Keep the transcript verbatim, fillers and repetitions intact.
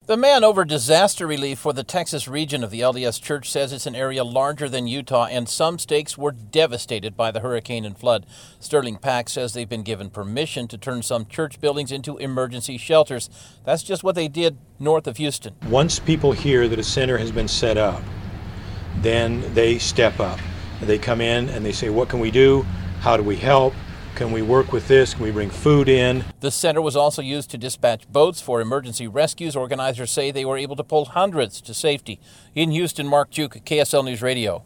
The man over disaster relief for the Texas region of the L D S Church says it's an area larger than Utah, and some stakes were devastated by the hurricane and flood. Sterling Pack says they've been given permission to turn some church buildings into emergency shelters. That's just what they did north of Houston. Once people hear that a center has been set up, then they step up. They come in and they say, what can we do? How do we help? Can we work with this? Can we bring food in? The center was also used to dispatch boats for emergency rescues. Organizers say they were able to pull hundreds to safety. In Houston, Mark Juke, K S L News Radio.